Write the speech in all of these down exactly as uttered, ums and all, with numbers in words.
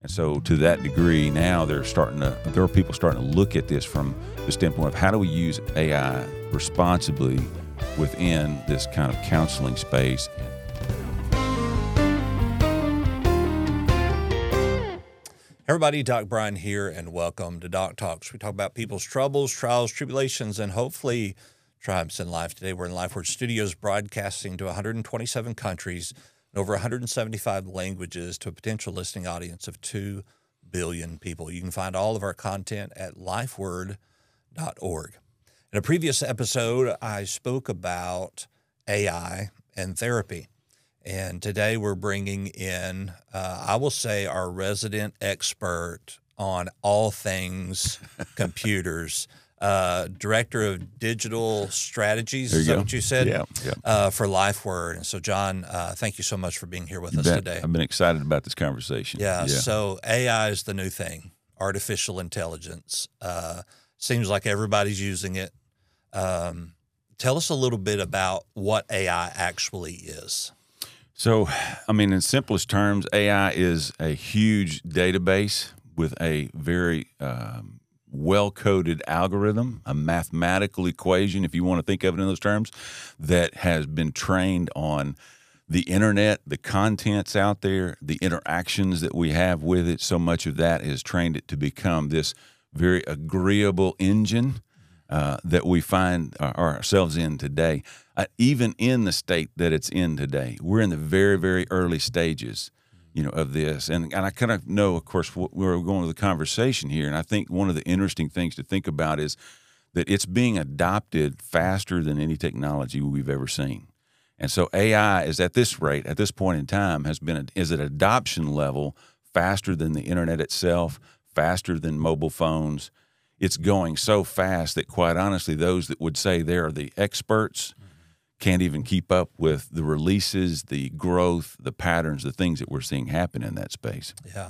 And so to that degree, now they're starting to, there are people starting to look at this from the standpoint of how do we use A I responsibly within this kind of counseling space. Everybody, Doc Brian here, and welcome to Doc Talks. We talk about people's troubles, trials, tribulations, and hopefully triumphs in life. Today we're in LifeWord Studios broadcasting to one hundred twenty-seven countries and over one hundred seventy-five languages to a potential listening audience of two billion people. You can find all of our content at lifeword dot org. In a previous episode, I spoke about A I and therapy. And today we're bringing in, uh, I will say, our resident expert on all things computers, uh, Director of Digital Strategies, is that go. what you said? Yeah, yeah. Uh, for LifeWord. And so, John, uh, thank you so much for being here with You us bet. today. I've been excited about this conversation. Yeah, yeah. So A I is the new thing, artificial intelligence. Uh, seems like everybody's using it. Um, tell us a little bit about what A I actually is. So, I mean, in simplest terms, A I is a huge database with a very um, well-coded algorithm, a mathematical equation, if you want to think of it in those terms, that has been trained on the internet, the contents out there, the interactions that we have with it. So much of that has trained it to become this very agreeable engine Uh, that we find ourselves in today, uh, even in the state that it's in today. We're in the very, very early stages, you know, of this. And, and I kind of know, of course, where we're going with the conversation here. And I think one of the interesting things to think about is that it's being adopted faster than any technology we've ever seen. And so A I is at this rate, at this point in time, has been is at adoption level faster than the internet itself, faster than mobile phones. It's going so fast that, quite honestly, those that would say they're the experts can't even keep up with the releases, the growth, the patterns, the things that we're seeing happen in that space. Yeah.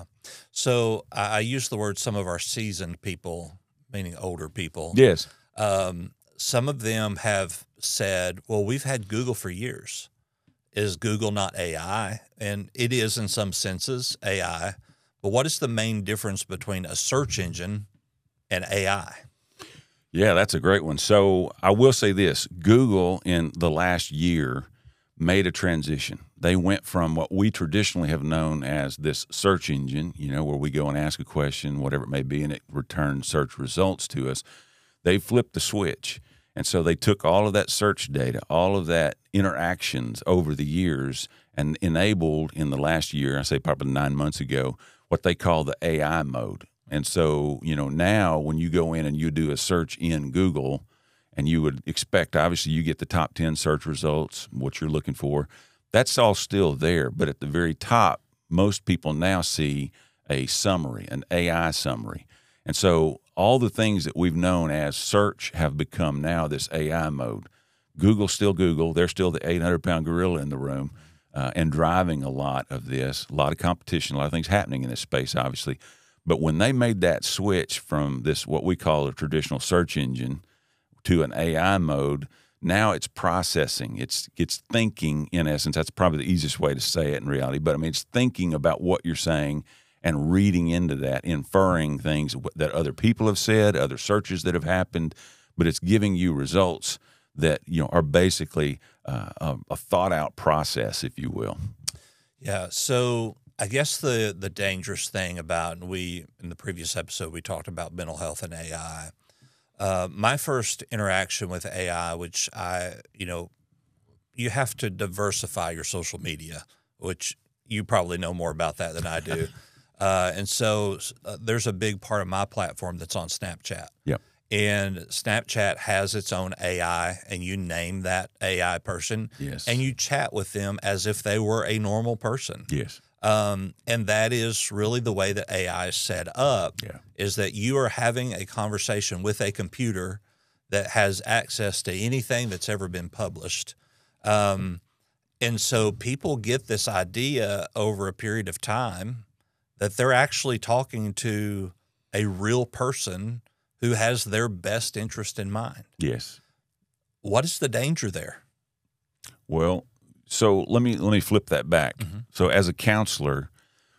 So I, I use the word some of our seasoned people, meaning older people. Yes. Um, some of them have said, well, we've had Google for years. Is Google not A I? And it is in some senses A I. But what is the main difference between a search engine and A I? Yeah, that's a great one. So I will say this. Google in the last year made a transition. They went from what we traditionally have known as this search engine, you know, where we go and ask a question, whatever it may be, and it returns search results to us. They flipped the switch. And so they took all of that search data, all of that interactions over the years, and enabled in the last year, I say probably nine months ago, what they call the A I mode. And so, you know, now when you go in and you do a search in Google, and you would expect, obviously, you get the top ten search results, what you're looking for. That's all still there. But at the very top, most people now see a summary, an A I summary. And so all the things that we've known as search have become now this A I mode. Google's still Google. They're still the eight hundred pound gorilla in the room uh, and driving a lot of this, a lot of competition, a lot of things happening in this space, obviously. But when they made that switch from this, what we call a traditional search engine, to an A I mode, now it's processing. It's it's thinking, in essence. That's probably the easiest way to say it in reality. But, I mean, it's thinking about what you're saying and reading into that, inferring things that other people have said, other searches that have happened. But it's giving you results that, you know, are basically uh, a, a thought-out process, if you will. Yeah, so I guess the the dangerous thing about, and we, in the previous episode, we talked about mental health and A I. Uh, my first interaction with A I, which I, you know, you have to diversify your social media, which you probably know more about that than I do. uh, and so uh, there's a big part of my platform that's on Snapchat. Yep. And Snapchat has its own A I, and you name that A I person. Yes. And you chat with them as if they were a normal person. Yes. Um, and that is really the way that A I is set up, Yeah. is that you are having a conversation with a computer that has access to anything that's ever been published. Um, and so people get this idea over a period of time that they're actually talking to a real person who has their best interest in mind. Yes. What is the danger there? Well, so let me let me flip that back. Mm-hmm. So as a counselor,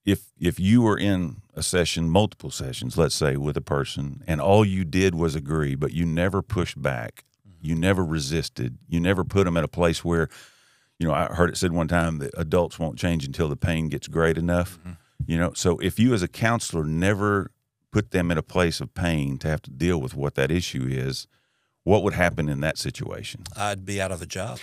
if if you were in a session, multiple sessions, let's say, with a person, and all you did was agree, but you never pushed back, you never resisted, you never put them at a place where, you know, I heard it said one time that adults won't change until the pain gets great enough. Mm-hmm. You know, so if you as a counselor never put them in a place of pain to have to deal with what that issue is, what would happen in that situation? I'd be out of a job.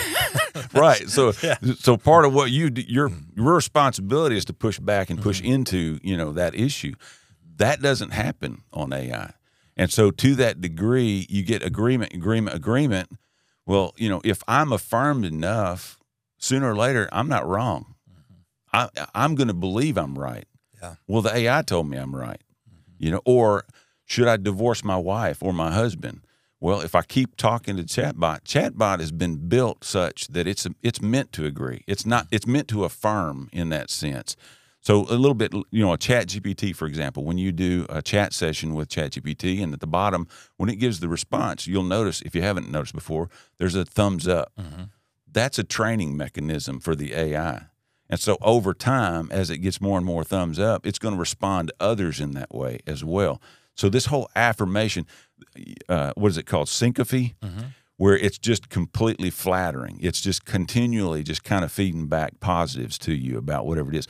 Right. So, yeah. so part of what you do, your your responsibility is to push back and push mm-hmm. into, you know, that issue. That doesn't happen on A I. And so to that degree, you get agreement, agreement, agreement. Well, you know, if I'm affirmed enough, sooner or later, I'm not wrong. Mm-hmm. I, I'm going to believe I'm right. Yeah. Well, the A I told me I'm right. Mm-hmm. You know, or should I divorce my wife or my husband? Well, if I keep talking to chatbot, chatbot has been built such that it's it's meant to agree. It's not. It's meant to affirm in that sense. So a little bit, you know, a Chat G P T, for example, when you do a chat session with Chat G P T, and at the bottom, when it gives the response, you'll notice, if you haven't noticed before, there's a thumbs up. Mm-hmm. That's a training mechanism for the A I. And so over time, as it gets more and more thumbs up, it's going to respond to others in that way as well. So this whole affirmation, uh, what is it called, syncope, mm-hmm. where it's just completely flattering. It's just continually just kind of feeding back positives to you about whatever it is.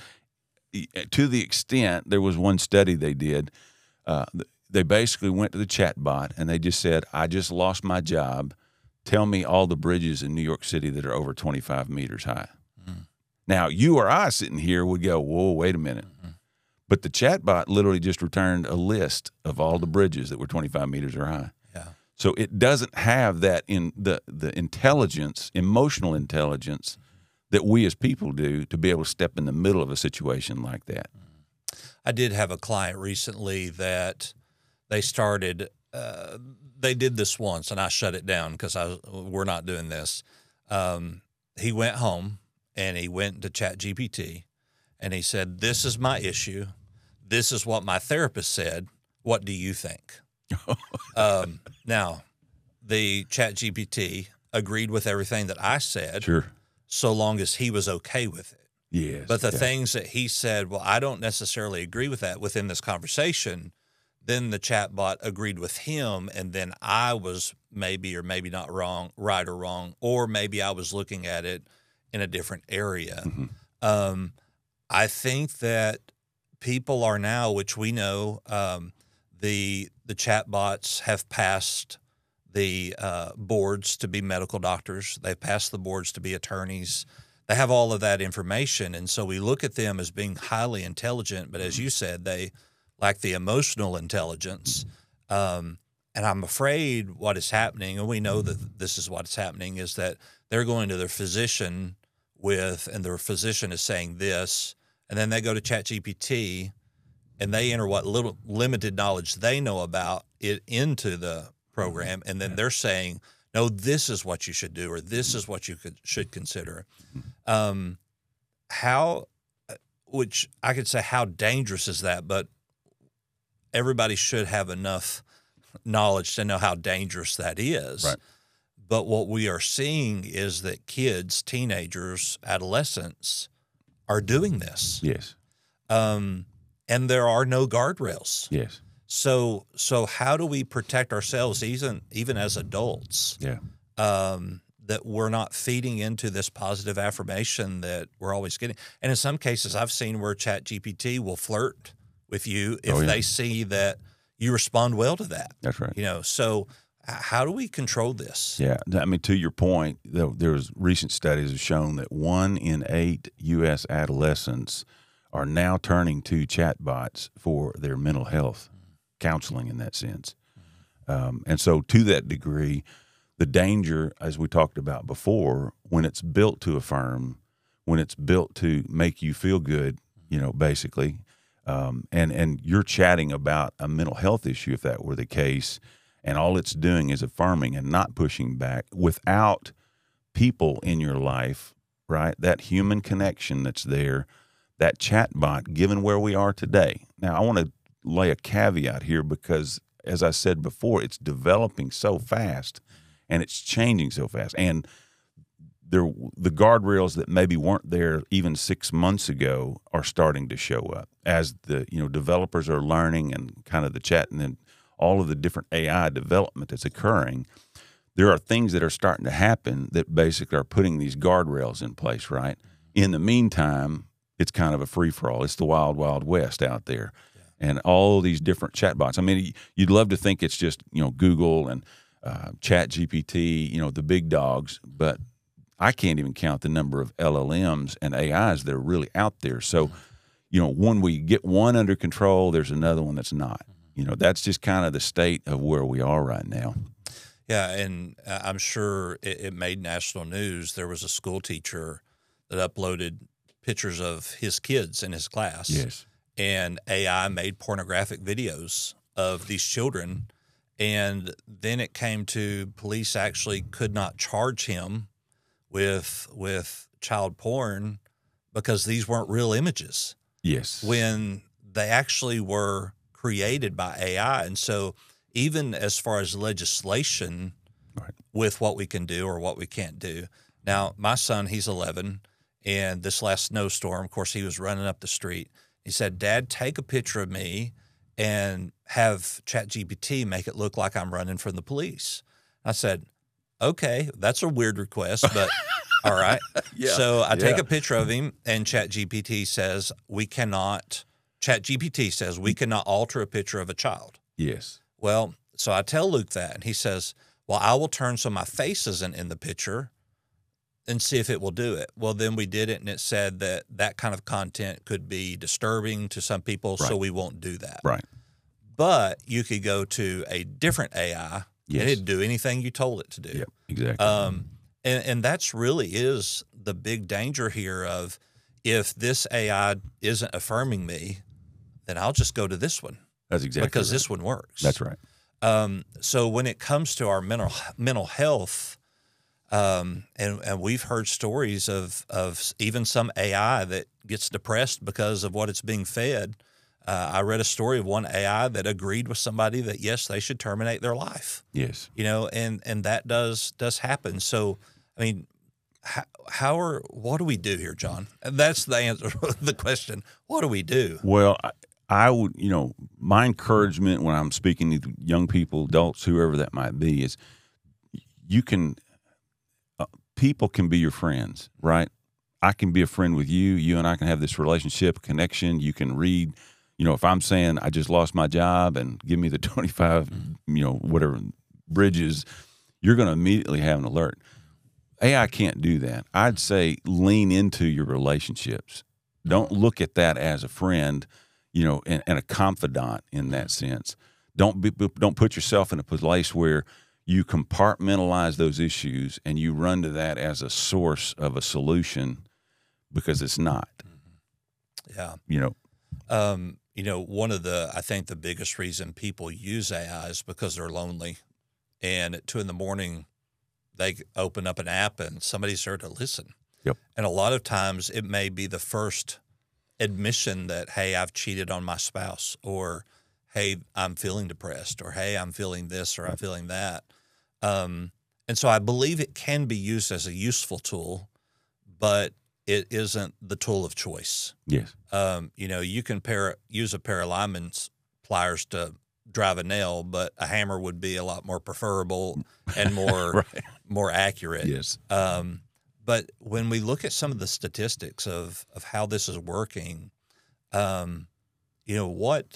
To the extent, there was one study they did, uh, they basically went to the chatbot and they just said, I just lost my job. Tell me all the bridges in New York City that are over twenty-five meters high. Mm. Now, you or I sitting here would go, whoa, wait a minute. Mm-hmm. But the chatbot literally just returned a list of all the bridges that were twenty-five meters or high. Yeah. So it doesn't have that in the, the intelligence, emotional intelligence that we as people do to be able to step in the middle of a situation like that. I did have a client recently that they started, uh, they did this once and I shut it down because I we're not doing this. Um, he went home and he went to Chat G P T and he said, this is my issue. This is what my therapist said. What do you think? um, now, the Chat G P T agreed with everything that I said. Sure. So long as he was okay with it. Yes. But the yeah. things that he said, well, I don't necessarily agree with that within this conversation, then the chatbot agreed with him, and then I was maybe or maybe not wrong, right or wrong, or maybe I was looking at it in a different area. Mm-hmm. Um, I think that people are now, which we know, um, the the chatbots have passed the uh, boards to be medical doctors. They've passed the boards to be attorneys. They have all of that information, and so we look at them as being highly intelligent, but as you said, they lack the emotional intelligence. Um, and I'm afraid what is happening, and we know that this is what's happening, is that they're going to their physician with, and their physician is saying this, and then they go to Chat G P T, and they enter what little limited knowledge they know about it into the program, and then they're saying, no, this is what you should do, or this is what you could, should consider. Um, how, which I could say, how dangerous is that? But everybody should have enough knowledge to know how dangerous that is. Right. But what we are seeing is that kids, teenagers, adolescents are doing this. Yes. Um, and there are no guardrails. Yes. So, so how do we protect ourselves, even even as adults? Yeah. Um, that we're not feeding into this positive affirmation that we're always getting. And in some cases, I've seen where Chat G P T will flirt with you if oh, yeah. they see that you respond well to that. That's right. You know, so how do we control this? Yeah, I mean, to your point, there's recent studies have shown that one in eight U S adolescents are now turning to chatbots for their mental health counseling in that sense. Um, and so to that degree, the danger, as we talked about before, when it's built to affirm, when it's built to make you feel good, you know, basically, um, and, and you're chatting about a mental health issue, if that were the case, and all it's doing is affirming and not pushing back without people in your life, right? That human connection that's there, that chatbot, given where we are today. Now, I want to lay a caveat here because, as I said before, it's developing so fast and it's changing so fast. And there the guardrails that maybe weren't there even six months ago are starting to show up as the you know developers are learning and kind of the chat and then all of the different A I development that's occurring. There are things that are starting to happen that basically are putting these guardrails in place, right? In the meantime, it's kind of a free-for-all. It's the wild, wild west out there. Yeah. And all these different chatbots. I mean, you'd love to think it's just, you know, Google and uh, Chat G P T, you know, the big dogs, but I can't even count the number of L L Ms and A Is that are really out there. So, you know, when we get one under control, there's another one that's not. You know, that's just kind of the state of where we are right now. Yeah, and I'm sure it, it made national news. There was a school teacher that uploaded pictures of his kids in his class. Yes. And A I made pornographic videos of these children. And then it came to police actually could not charge him with with child porn because these weren't real images. Yes. When they actually were created by A I. And so even as far as legislation right. with what we can do or what we can't do. Now, my son, he's eleven, and this last snowstorm, of course, he was running up the street. He said, Dad, take a picture of me and have Chat G P T make it look like I'm running from the police. I said, okay, that's a weird request, but all right. Yeah. So I take yeah. a picture of him, and Chat G P T says, we cannot, Chat G P T says, we cannot alter a picture of a child. Yes. Well, so I tell Luke that, and he says, well, I will turn so my face isn't in the picture and see if it will do it. Well, then we did it, and it said that that kind of content could be disturbing to some people, right. so we won't do that. Right. But you could go to a different A I, yes. and it'd do anything you told it to do. Yep, exactly. Um, and, and that's really is the big danger here of if this A I isn't affirming me, then I'll just go to this one. That's exactly because right. this one works. That's right. Um, so when it comes to our mental mental health, um, and and we've heard stories of of even some A I that gets depressed because of what it's being fed. Uh, I read a story of one A I that agreed with somebody that yes, they should terminate their life. Yes. You know, and and that does does happen. So I mean, how, how are what do we do here, John? And that's the answer to the question. What do we do? Well, I, I would, you know, my encouragement when I'm speaking to young people, adults, whoever that might be, is you can, uh, people can be your friends, right? I can be a friend with you. You and I can have this relationship, connection. You can read, you know, if I'm saying I just lost my job and give me the twenty-five, you know, whatever bridges, you're going to immediately have an alert. A I can't do that. I'd say lean into your relationships. Don't look at that as a friend, you know, and, and a confidant in that sense. Don't be, don't put yourself in a place where you compartmentalize those issues and you run to that as a source of a solution, because it's not. Yeah. You know, um, you know, one of the, I think the biggest reason people use A I is because they're lonely, and at two in the morning, they open up an app and somebody's there to listen. Yep. And a lot of times it may be the first admission that, hey, I've cheated on my spouse, or, hey, I'm feeling depressed, or, hey, I'm feeling this, or I'm feeling that. Um, and so I believe it can be used as a useful tool, but it isn't the tool of choice. Yes. Um, you know, you can pair, use a pair of lineman's pliers to drive a nail, but a hammer would be a lot more preferable and more right. more accurate. Yes. Um, but when we look at some of the statistics of of how this is working, um, you know, what,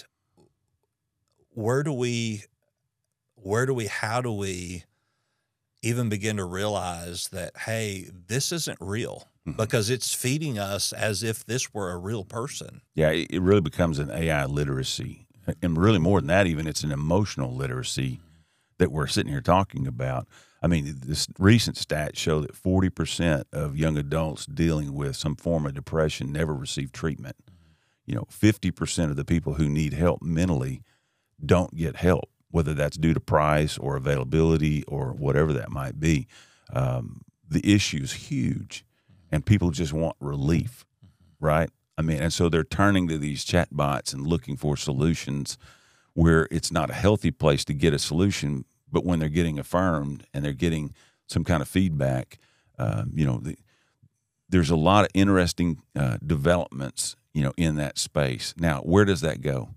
where do we, where do we, how do we even begin to realize that, hey, this isn't real, mm-hmm. because it's feeding us as if this were a real person. Yeah, it, it really becomes an A I literacy. And really more than that, even it's an emotional literacy that we're sitting here talking about. I mean, this recent stats show that forty percent of young adults dealing with some form of depression never receive treatment. You know, fifty percent of the people who need help mentally don't get help, whether that's due to price or availability or whatever that might be. Um, the issue is huge, and people just want relief, right? I mean, and so they're turning to these chatbots and looking for solutions where it's not a healthy place to get a solution, but when they're getting affirmed and they're getting some kind of feedback, uh, you know, the, there's a lot of interesting uh, developments, you know, in that space. Now, where does that go?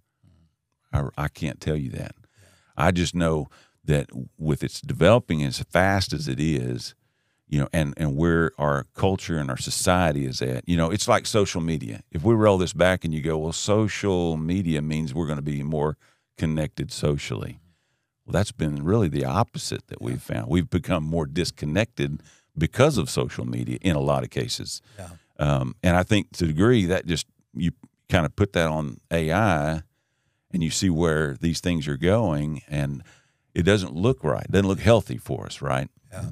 I, I can't tell you that. I just know that with its developing as fast as it is, you know, and, and where our culture and our society is at, you know, it's like social media. If we roll this back and you go, well, social media means we're going to be more connected socially. Well, that's been really the opposite that we've found. We've become more disconnected because of social media in a lot of cases. Yeah. Um, and I think to a degree that just, you kind of put that on A I and you see where these things are going, and it doesn't look right. It doesn't look healthy for us, right? Yeah.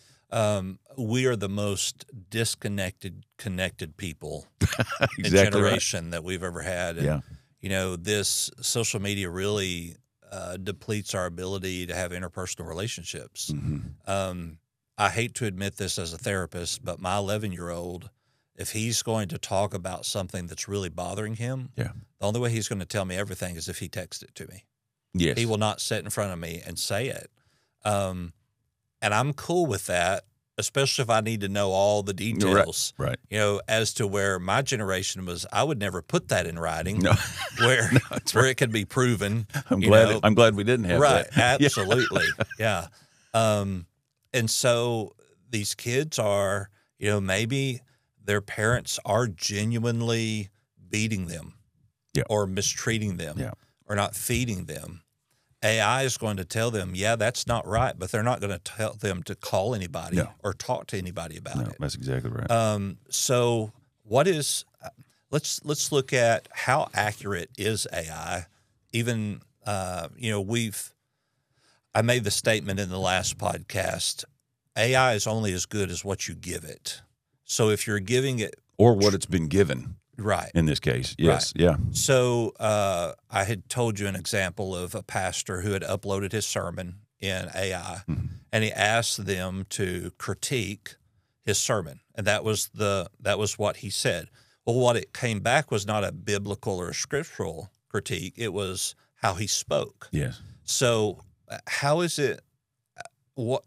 Um, we are the most disconnected, connected people Exactly in generation right. that we've ever had. And, Yeah. you know, this social media really uh, depletes our ability to have interpersonal relationships. Mm-hmm. Um, I hate to admit this as a therapist, but my eleven-year-old, if he's going to talk about something that's really bothering him, Yeah. the only way he's going to tell me everything is if he texts it to me. Yes. He will not sit in front of me and say it. Um, and I'm cool with that, especially if I need to know all the details. Right. Right. You know, as to where my generation was, I would never put that in writing. No. where No, that's where right. it could be proven. I'm you glad. know. It, I'm glad we didn't have Right. that. Yeah. Absolutely. yeah. Um, and so these kids are, you know, maybe their parents are genuinely beating them, Yeah. or mistreating them, Yeah. or not feeding them. A I is going to tell them, yeah, that's not right, but they're not going to tell them to call anybody No. or talk to anybody about No, it. that's exactly right. Um, so what is, let's, let's look at how accurate is A I. Even, uh, you know, we've, I made the statement in the last podcast, A I is only as good as what you give it. So if you're giving it, or what it's been given right. in this case. Yes. Yeah. So uh, I had told you an example of a pastor who had uploaded his sermon in A I, Mm-hmm. and he asked them to critique his sermon, and that was the that was what he said. Well, what it came back was not a biblical or a scriptural critique; it was how he spoke. Yes. So, uh, how is it? What?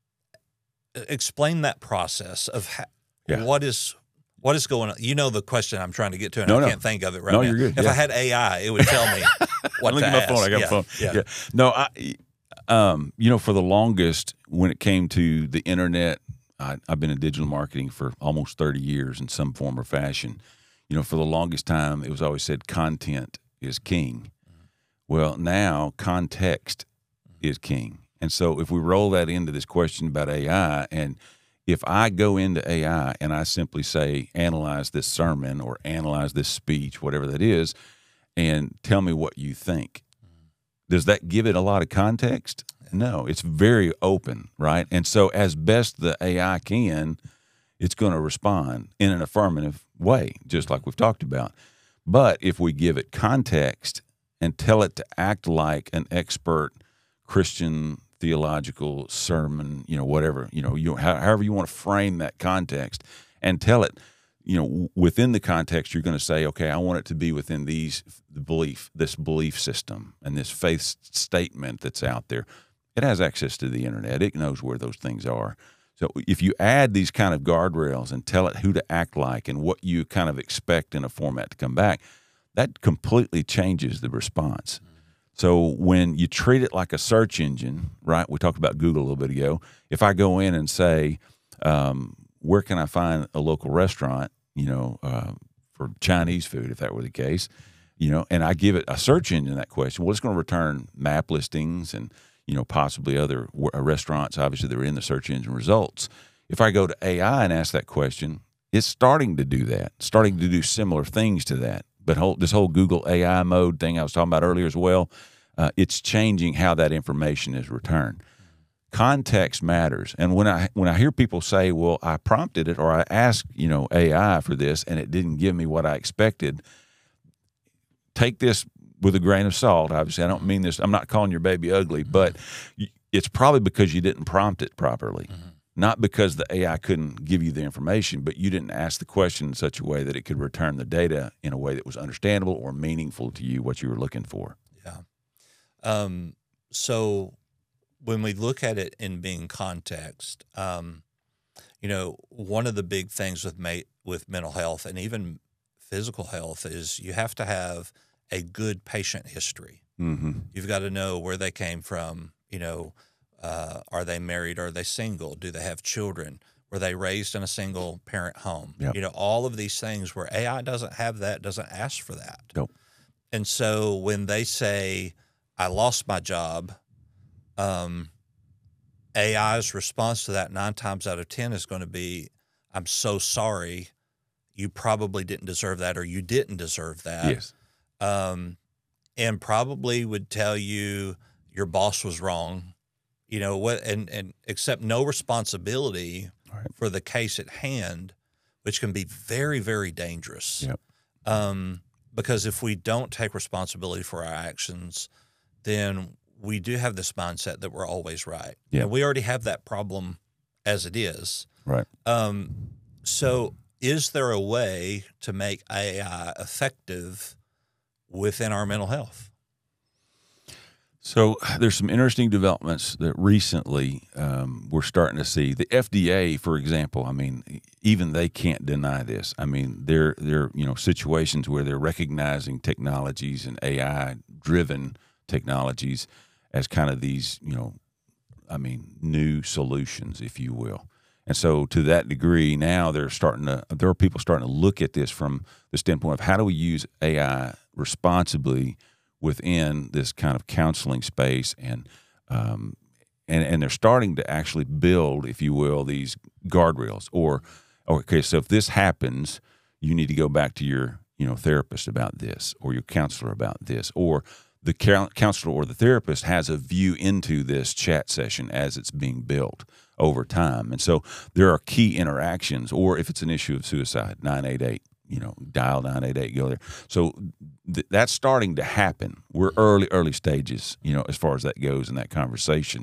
Explain that process of how, Yeah. what is. What is going on? You know the question I'm trying to get to, and No, I no. can't think of it right No, now. you're good. If Yeah. I had A I, it would tell me what Look to at my ask. phone. I got yeah. my phone. Yeah. Yeah. No, I, um, you know, for the longest, when it came to the internet, I, I've been in digital marketing for almost thirty years in some form or fashion. You know, for the longest time, it was always said content is king. Well, now context is king. And so if we roll that into this question about A I, and if I go into A I and I simply say, analyze this sermon or analyze this speech, whatever that is, and tell me what you think, does that give it a lot of context? No, it's very open, right? And so as best the A I can, it's going to respond in an affirmative way, just like we've talked about. But if we give it context and tell it to act like an expert Christian theological sermon, you know, whatever, you know, you however you want to frame that context, and tell it, you know, within the context, you're going to say, okay, I want it to be within these the belief, this belief system and this faith statement that's out there. It has access to the internet. It knows where those things are. So if you add these kind of guardrails and tell it who to act like and what you kind of expect in a format to come back, that completely changes the response. So when you treat it like a search engine, right? We talked about Google a little bit ago. If I go in and say, um, where can I find a local restaurant, you know, uh, for Chinese food, if that were the case, you know, and I give it a search engine that question, well, it's going to return map listings and, you know, possibly other restaurants, obviously, that are in the search engine results. If I go to A I and ask that question, it's starting to do that, starting to do similar things to that. But whole, this whole Google A I mode thing I was talking about earlier as well, uh, it's changing how that information is returned. Context matters. And when I when I hear people say, well, I prompted it or I asked, you know, A I for this and it didn't give me what I expected, take this with a grain of salt. Obviously, I don't mean this. I'm not calling your baby ugly, but it's probably because you didn't prompt it properly. Mm-hmm. Not because the A I couldn't give you the information, but you didn't ask the question in such a way that it could return the data in a way that was understandable or meaningful to you, what you were looking for. Yeah. Um, so when we look at it in being context, um, you know, one of the big things with ma- with mental health and even physical health is you have to have a good patient history. Mm-hmm. You've got to know where they came from. You know, uh, are they married? Are they single? Do they have children? Were they raised in a single parent home? Yep. You know, all of these things where A I doesn't have that, doesn't ask for that. Nope. And so when they say, I lost my job, um, A I's response to that nine times out of ten is going to be, I'm so sorry. You probably didn't deserve that, or you didn't deserve that. Yes. Um, and probably would tell you your boss was wrong, you know, what, and, and accept no responsibility Right. for the case at hand, which can be very, very dangerous. Yep. Um, because if we don't take responsibility for our actions, then we do have this mindset that we're always right. Yeah. And we already have that problem as it is. Right. Um, so is there a way to make A I effective within our mental health? So there's some interesting developments that recently um, we're starting to see. The F D A, for example, I mean, even they can't deny this. I mean, there there you know situations where they're recognizing technologies and A I-driven technologies as kind of these, you know, I mean, new solutions, if you will. And so to that degree, now they're starting to, there are people starting to look at this from the standpoint of how do we use A I responsibly within this kind of counseling space, and um, and and they're starting to actually build, if you will, these guardrails. Or, okay, so if this happens, you need to go back to your you know therapist about this, or your counselor about this, or the counselor or the therapist has a view into this chat session as it's being built over time. And so there are key interactions. Or if it's an issue of suicide, nine eight eight. You know, dial nine eight eight, go there. So th- that's starting to happen. We're early, early stages, you know, as far as that goes in that conversation.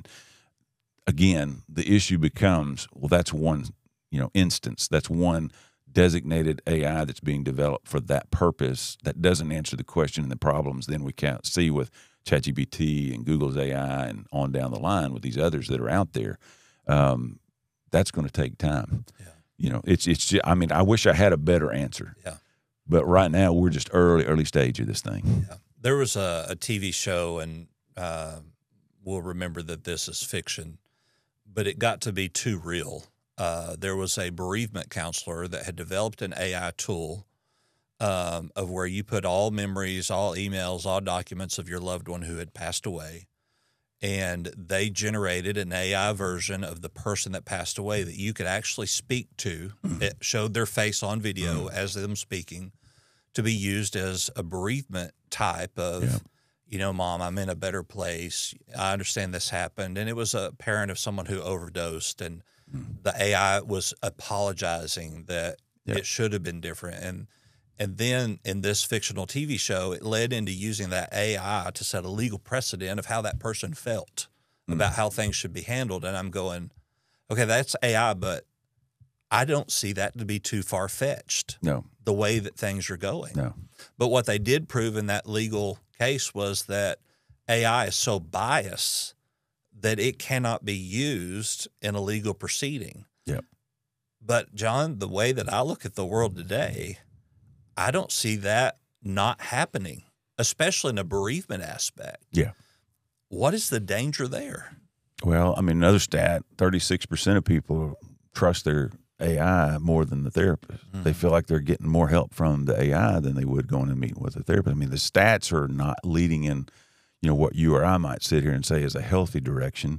Again, the issue becomes, well, that's one, you know, instance. That's one designated A I that's being developed for that purpose that doesn't answer the question and the problems then we can't see with ChatGPT and Google's A I and on down the line with these others that are out there. Um, that's going to take time. Yeah. You know, it's it's. Just, I mean, I wish I had a better answer. Yeah. But right now, we're just early, early stage of this thing. Yeah. There was a, a T V show, and uh, we'll remember that this is fiction, but it got to be too real. Uh, there was a bereavement counselor that had developed an A I tool um, of where you put all memories, all emails, all documents of your loved one who had passed away. And they generated an A I version of the person that passed away that you could actually speak to. It showed their face on video as them speaking, to be used as a bereavement type of, Yeah. you know, Mom, I'm in a better place. I understand this happened. And it was a parent of someone who overdosed, and the A I was apologizing that Yeah. it should have been different. And And then in this fictional T V show, it led into using that A I to set a legal precedent of how that person felt Mm. about how things should be handled. And I'm going, okay, that's A I, but I don't see that to be too far-fetched, No, the way that things are going. no. But what they did prove in that legal case was that A I is so biased that it cannot be used in a legal proceeding. Yep. But, John, the way that I look at the world today, I don't see that not happening, especially in a bereavement aspect. Yeah. What is the danger there? Well, I mean, another stat, thirty-six percent of people trust their A I more than the therapist. Mm-hmm. They feel like they're getting more help from the A I than they would going and meeting with a therapist. I mean, the stats are not leading in, you know, what you or I might sit here and say is a healthy direction.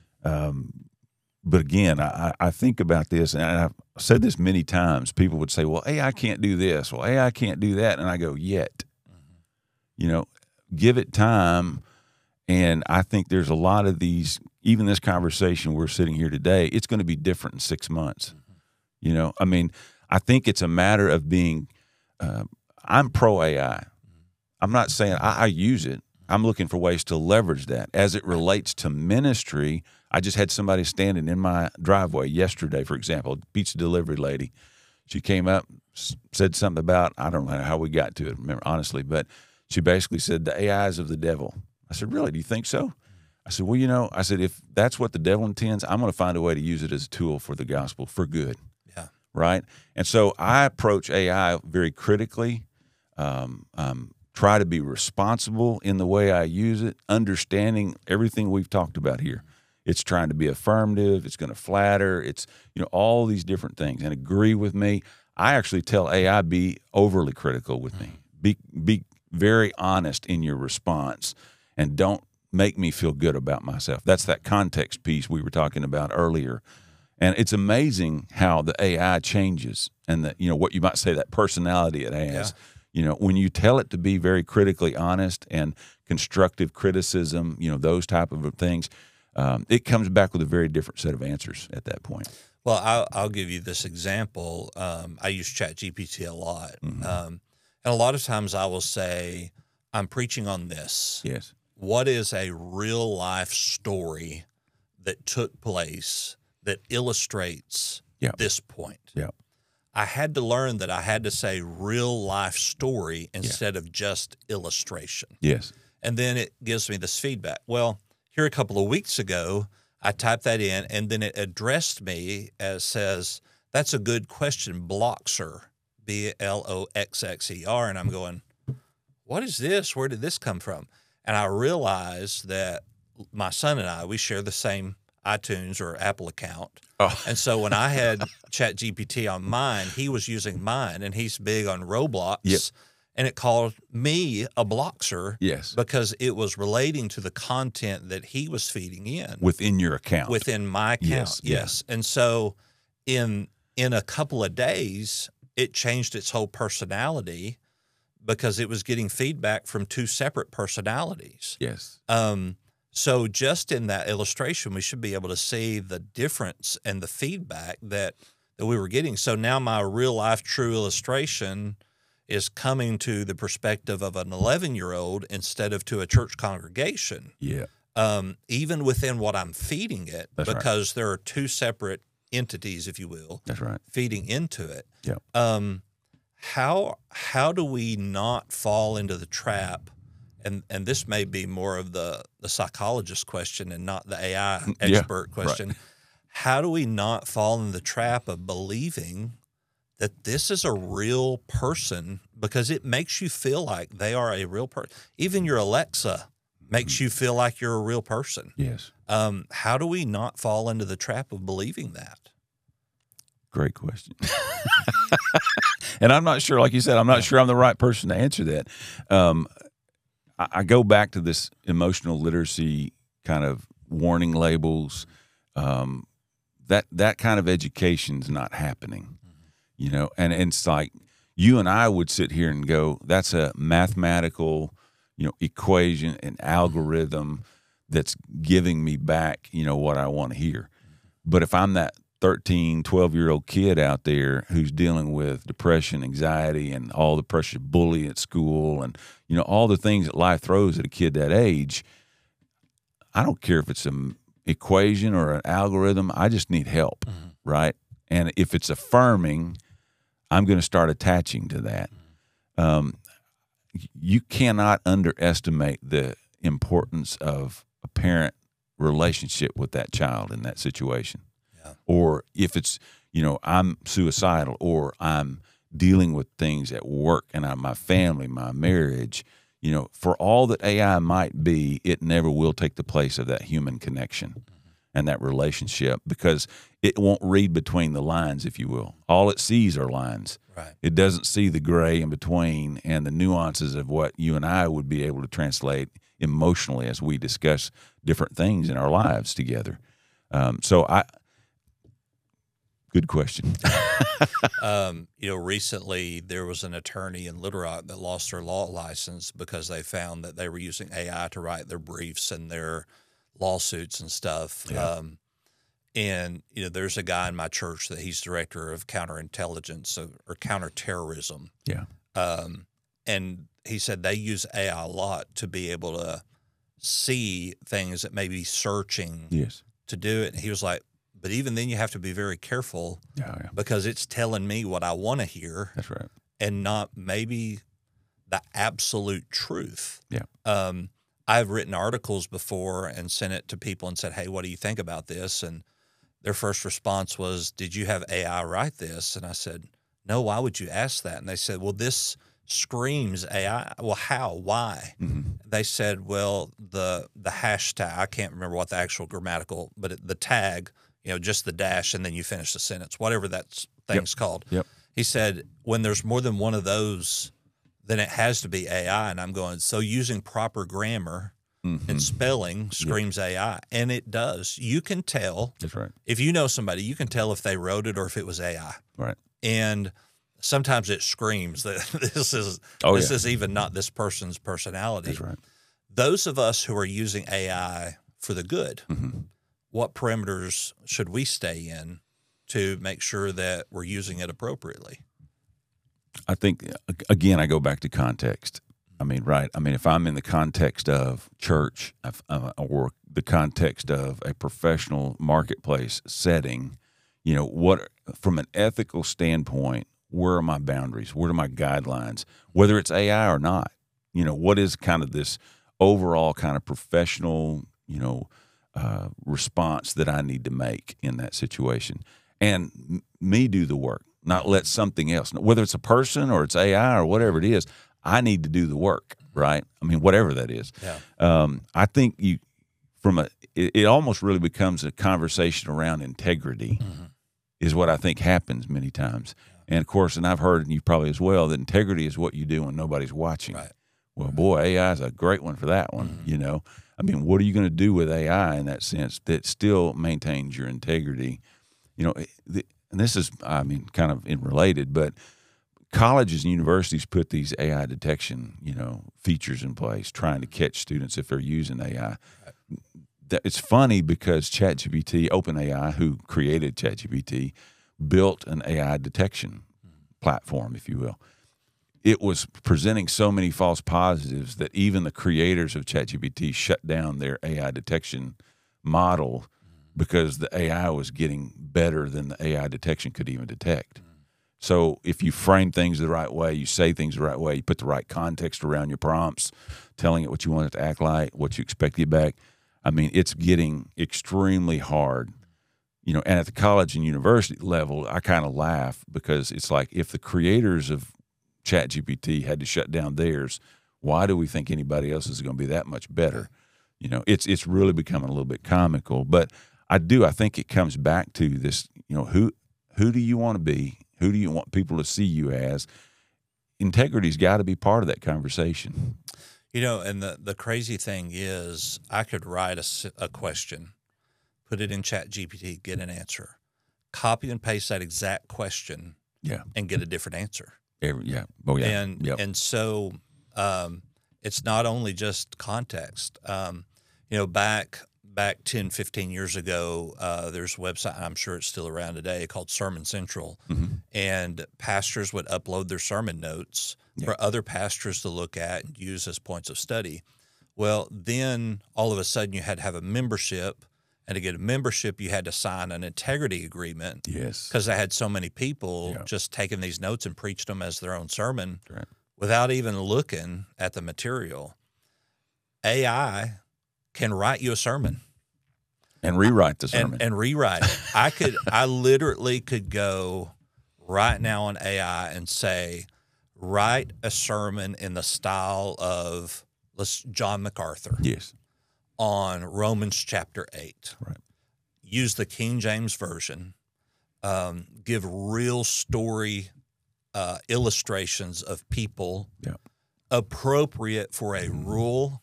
Um, but again, I, I think about this, and I've said this many times. People would say, well, A I can't do this. Well, A I can't do that. And I go, yet. Mm-hmm. You know, give it time. And I think there's a lot of these, even this conversation we're sitting here today, it's going to be different in six months. Mm-hmm. You know, I mean, I think it's a matter of being, uh, I'm pro A I. I'm not saying I, I use it. I'm looking for ways to leverage that. As it relates to ministry, I just had somebody standing in my driveway yesterday, for example, a pizza delivery lady. She came up, said something about, I don't know how we got to it, remember, honestly, but she basically said the A I is of the devil. I said, really, do you think so? I said, well, you know, I said, if that's what the devil intends, I'm going to find a way to use it as a tool for the gospel for good. Yeah. Right. And so I approach A I very critically, um, um, try to be responsible in the way I use it, understanding everything we've talked about here. It's trying to be affirmative. It's going to flatter. It's, you know, all these different things and agree with me. I actually tell A I, be overly critical with me. Be, be very honest in your response and don't make me feel good about myself. That's that context piece we were talking about earlier. And it's amazing how the A I changes and that, you know, what you might say, that personality it has. Yeah. You know, when you tell it to be very critically honest and constructive criticism, you know, those type of things, um, it comes back with a very different set of answers at that point. Well, I'll, I'll give you this example. Um, I use ChatGPT a lot. Mm-hmm. Um, and a lot of times I will say, I'm preaching on this. Yes. What is a real life story that took place that illustrates yeah. this point? Yeah. I had to learn that I had to say real life story instead yeah. of just illustration. Yes. And then it gives me this feedback. Well, here a couple of weeks ago, I typed that in, and then it addressed me as says, that's a good question, Bloxer, B L O X X E R. And I'm going, what is this? Where did this come from? And I realized that my son and I, we share the same iTunes or Apple account. Oh. And so when I had ChatGPT on mine, he was using mine, and he's big on Roblox. Yep. And it called me a Bloxer. Yes. Because it was relating to the content that he was feeding in. Within your account. Within my account, yes. yes. And so in in a couple of days, it changed its whole personality because it was getting feedback from two separate personalities. Yes. Um, so just in that illustration, we should be able to see the difference and the feedback that, that we were getting. So now my real life true illustration is coming to the perspective of an eleven-year-old instead of to a church congregation. Yeah. Um, even within what I'm feeding it, That's because right. there are two separate entities, if you will, That's right. feeding into it. Yeah. Um, how how do we not fall into the trap? And and this may be more of the the psychologist question and not the A I expert yeah, question. Right. How do we not fall in the trap of believing that this is a real person, because it makes you feel like they are a real person? Even your Alexa makes mm-hmm. you feel like you're a real person. Yes. Um, how do we not fall into the trap of believing that? Great question. And I'm not sure, like you said, I'm not yeah. sure I'm the right person to answer that. Um, I, I go back to this emotional literacy kind of warning labels. Um, that that kind of education's not happening, mm-hmm. you know. And, and it's like you and I would sit here and go, "That's a mathematical, you know, equation, an algorithm that's giving me back, you know, what I want to hear." Mm-hmm. But if I'm that thirteen, twelve-year-old kid out there who's dealing with depression, anxiety, and all the pressure, bullying at school, and, you know, all the things that life throws at a kid that age, I don't care if it's an equation or an algorithm. I just need help, mm-hmm. right? And if it's affirming, I'm going to start attaching to that. Mm-hmm. Um, you cannot underestimate the importance of a parent relationship with that child in that situation. Or if it's, you know, I'm suicidal, or I'm dealing with things at work and I, my family, my marriage, you know, for all that A I might be, it never will take the place of that human connection mm-hmm. and that relationship, because it won't read between the lines, if you will. All it sees are lines. Right. It doesn't see the gray in between and the nuances of what you and I would be able to translate emotionally as we discuss different things in our lives together. Um, so I... Good question. um, you know, recently there was an attorney in Little Rock that lost their law license because they found that they were using A I to write their briefs and their lawsuits and stuff. Yeah. Um, and, you know, there's a guy in my church that he's director of counterintelligence or, or counterterrorism. Yeah. Um, and he said they use A I a lot to be able to see things that may be searching yes. to do it. And he was like, but even then you have to be very careful yeah, yeah. because it's telling me what I want to hear. That's right. And not maybe the absolute truth. Yeah. Um, I've written articles before and sent it to people and said, hey, what do you think about this? And their first response was, did you have A I write this? And I said, no, why would you ask that? And they said, well, this screams A I. Well, how? Why? Mm-hmm. They said, well, the the hashtag, I can't remember what the actual grammatical, but it, the tag, you know, just the dash, and then you finish the sentence, whatever that thing's yep. called. Yep. He said, when there's more than one of those, then it has to be A I. And I'm going, so using proper grammar mm-hmm. and spelling screams yep. A I. And it does. You can tell. That's right. If you know somebody, you can tell if they wrote it or if it was A I. Right. And sometimes it screams that this is oh, this yeah. is even not this person's personality. That's right. Those of us who are using A I for the good, mm-hmm. what perimeters should we stay in to make sure that we're using it appropriately? I think, again, I go back to context. I mean, right. I mean, if I'm in the context of church uh, or the context of a professional marketplace setting, you know, what from an ethical standpoint, where are my boundaries? What are my guidelines? Whether it's A I or not, you know, what is kind of this overall kind of professional, you know, uh, response that I need to make in that situation? And m- me do the work, not let something else, whether it's a person or it's A I or whatever it is, I need to do the work, right? I mean, whatever that is. Yeah. Um, I think you, from a, it, it almost really becomes a conversation around integrity mm-hmm. is what I think happens many times. Yeah. And of course, and I've heard, and you probably as well, that integrity is what you do when nobody's watching. Right. Well, right. boy, A I is a great one for that one, mm-hmm. you know. I mean, what are you going to do with A I in that sense that still maintains your integrity? You know, the, and this is, I mean, kind of in related, but colleges and universities put these A I detection, you know, features in place, trying to catch students if they're using A I. Right. It's funny because ChatGPT, OpenAI, who created ChatGPT, built an A I detection platform, if you will. It was presenting so many false positives that even the creators of ChatGPT shut down their A I detection model because the A I was getting better than the A I detection could even detect. So if you frame things the right way, you say things the right way, you put the right context around your prompts, telling it what you want it to act like, what you expect it back, I mean, it's getting extremely hard. You know, and at the college and university level, I kind of laugh because it's like if the creators of ChatGPT had to shut down theirs, why do we think anybody else is going to be that much better? You know, it's it's really becoming a little bit comical. But I do, I think it comes back to this, you know, who who do you want to be? Who do you want people to see you as? Integrity's got to be part of that conversation. You know, and the, the crazy thing is I could write a, a question, put it in ChatGPT, get an answer, copy and paste that exact question yeah. and get a different answer. Every, yeah. Oh, yeah. And, yep. and so um, it's not only just context. Um, you know, back back ten, fifteen years ago, uh, there's a website, and I'm sure it's still around today, called Sermon Central. Mm-hmm. And pastors would upload their sermon notes yeah. for other pastors to look at and use as points of study. Well, then all of a sudden you had to have a membership. And to get a membership, you had to sign an integrity agreement. Yes. Because they had so many people yeah. just taking these notes and preached them as their own sermon right. without even looking at the material. A I can write you a sermon. And rewrite the sermon. And, and rewrite it. I could, I literally could go right now on A I and say, write a sermon in the style of let's John MacArthur. Yes. On Romans chapter eight. Right. Use the King James Version. Um, give real story uh, illustrations of people yeah. appropriate for a rural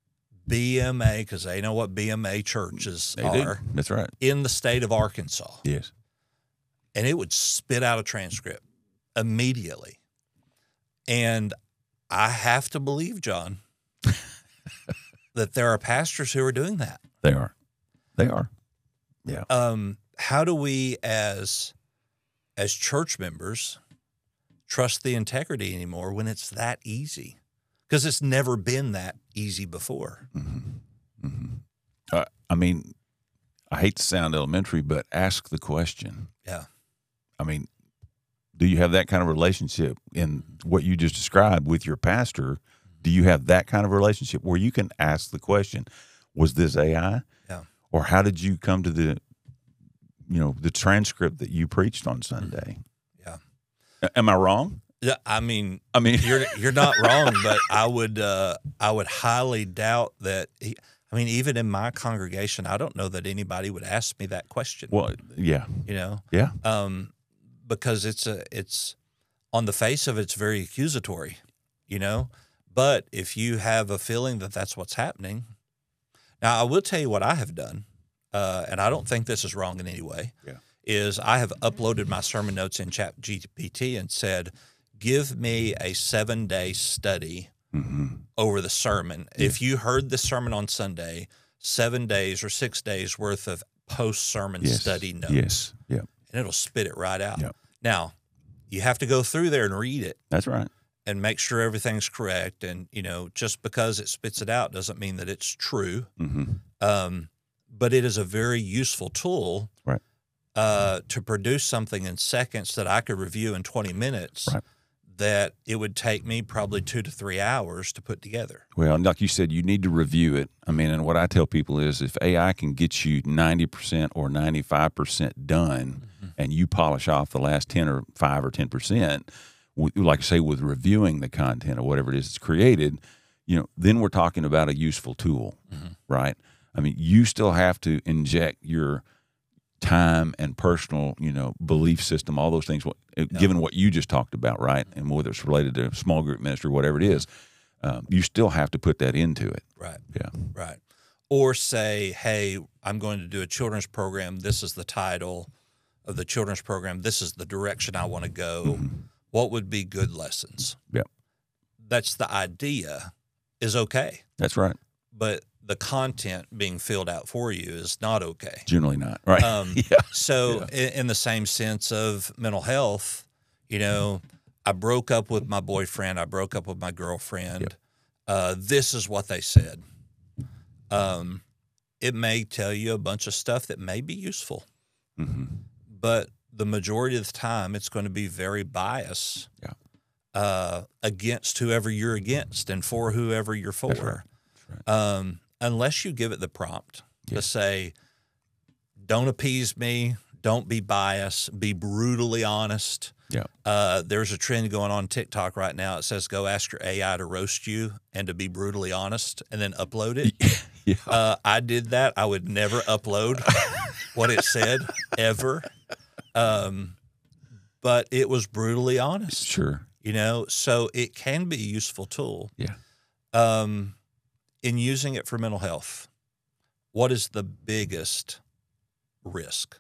B M A, because they know what B M A churches they are. Do. That's right. In the state of Arkansas. Yes. And it would spit out a transcript immediately. And I have to believe, John, that there are pastors who are doing that. They are. They are. Yeah. Um, how do we, as as church members, trust the integrity anymore when it's that easy? Because it's never been that easy before. Mm-hmm. Mm-hmm. Uh, I mean, I hate to sound elementary, but ask the question. Yeah. I mean, do you have that kind of relationship in what you just described with your pastor Do you have that kind of relationship where you can ask the question, was this A I? Yeah. Or how did you come to the, you know, the transcript that you preached on Sunday? Yeah. A- Am I wrong? Yeah, I mean, I mean, you're you're not wrong, but I would uh, I would highly doubt that. He, I mean, even in my congregation, I don't know that anybody would ask me that question. well, yeah, You know, yeah, um, because it's a it's on the face of it's very accusatory. You know, but if you have a feeling that that's what's happening, now I will tell you what I have done, uh, and I don't think this is wrong in any way. Yeah. Is I have uploaded my sermon notes in Chat G P T and said, give me a seven day study mm-hmm. over the sermon. Yeah. If you heard the sermon on Sunday, seven days or six days worth of post sermon yes. study notes. Yes. Yeah. And it'll spit it right out. Yep. Now, you have to go through there and read it. That's right. And make sure everything's correct. And, you know, just because it spits it out doesn't mean that it's true. Mm-hmm. Um, but it is a very useful tool. Right. Uh, to produce something in seconds that I could review in twenty minutes. Right. That it would take me probably two to three hours to put together. Well, like you said, you need to review it. I mean, and what I tell people is if A I can get you ninety percent or ninety-five percent done mm-hmm. and you polish off the last ten or five or ten percent, like I say, with reviewing the content or whatever it is that's created, you know, then we're talking about a useful tool, mm-hmm. right? I mean, you still have to inject your time and personal, you know, belief system, all those things, yeah. given what you just talked about, right? And whether it's related to small group ministry, whatever it is, um, you still have to put that into it. Right. Yeah. Right. Or say, hey, I'm going to do a children's program. This is the title of the children's program. This is the direction I want to go. Mm-hmm. What would be good lessons? Yep. That's the idea is okay. That's right. But the content being filled out for you is not okay. Generally not, right? Um, yeah. So yeah. in, in the same sense of mental health, you know, I broke up with my boyfriend. I broke up with my girlfriend. Yep. Uh, this is what they said. Um, it may tell you a bunch of stuff that may be useful, mm-hmm. but the majority of the time it's going to be very biased yeah. uh, against whoever you're against and for whoever you're for. That's right. That's right. Um, unless you give it the prompt yeah. to say, don't appease me, don't be biased, be brutally honest. Yeah. Uh, there's a trend going on TikTok right now. It says, go ask your A I to roast you and to be brutally honest and then upload it. yeah. Uh, I did that. I would never upload what it said ever. Um, but it was brutally honest. Sure. You know, so it can be a useful tool. Yeah. Um, in using it for mental health, what is the biggest risk?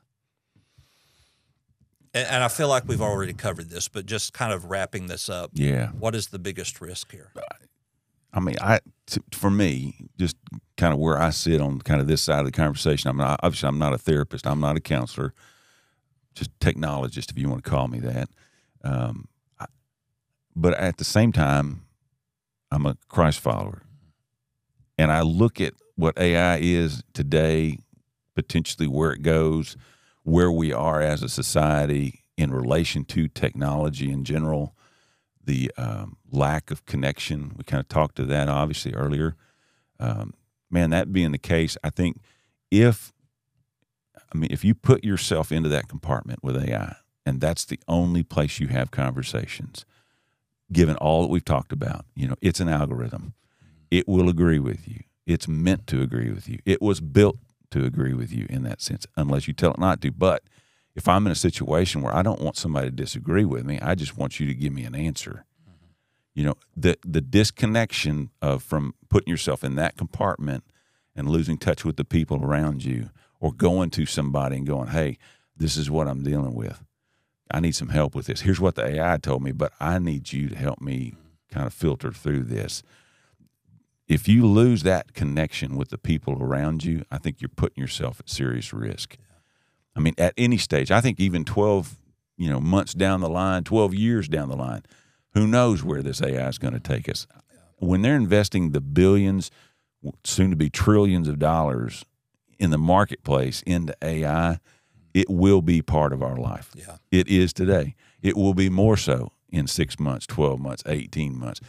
And, and I feel like we've already covered this, but just kind of wrapping this up. Yeah. What is the biggest risk here? I mean, I t- for me, just kind of where I sit on kind of this side of the conversation. I'm not obviously I'm not a therapist. I'm not a counselor. Just technologist, if you want to call me that. Um, I, but at the same time, I'm a Christ follower. And I look at what A I is today, potentially where it goes, where we are as a society in relation to technology in general, the um, lack of connection. We kind of talked to that obviously earlier. Um, man, that being the case, I think if, I mean, if you put yourself into that compartment with A I, and that's the only place you have conversations, given all that we've talked about, you know, it's an algorithm. It will agree with you. It's meant to agree with you. It was built to agree with you in that sense, unless you tell it not to. But if I'm in a situation where I don't want somebody to disagree with me, I just want you to give me an answer. Mm-hmm. You know, the the disconnection of from putting yourself in that compartment and losing touch with the people around you, or going to somebody and going, hey, this is what I'm dealing with. I need some help with this. Here's what the A I told me, but I need you to help me kind of filter through this. If you lose that connection with the people around you, I think you're putting yourself at serious risk. Yeah. I mean, at any stage, I think even twelve, you know, months down the line, twelve years down the line, who knows where this A I is going to take us. Yeah. When they're investing the billions, soon to be trillions of dollars in the marketplace into A I, it will be part of our life. Yeah. It is today. It will be more so in six months, twelve months, eighteen months.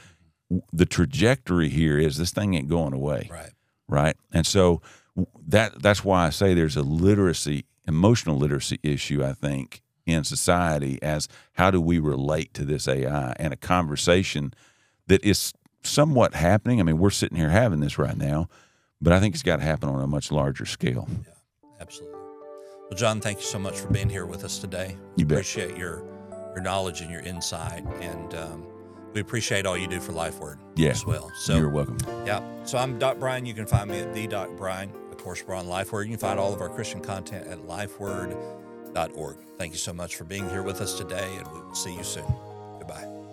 the trajectory here is this thing ain't going away. Right. Right. And so that that's why I say there's a literacy, emotional literacy issue, I think, in society as how do we relate to this A I, and a conversation that is somewhat happening. I mean, we're sitting here having this right now, but I think it's got to happen on a much larger scale. Yeah, absolutely. Well, John, thank you so much for being here with us today. You bet. Appreciate your your knowledge and your insight, and um, we appreciate all you do for LifeWord Yeah. as well. So You're welcome. yeah. So I'm Doc Brian. You can find me at the Doc Brian. Of course, we're on LifeWord. You can find all of our Christian content at lifeword dot org. Thank you so much for being here with us today, and we will see you soon. Goodbye.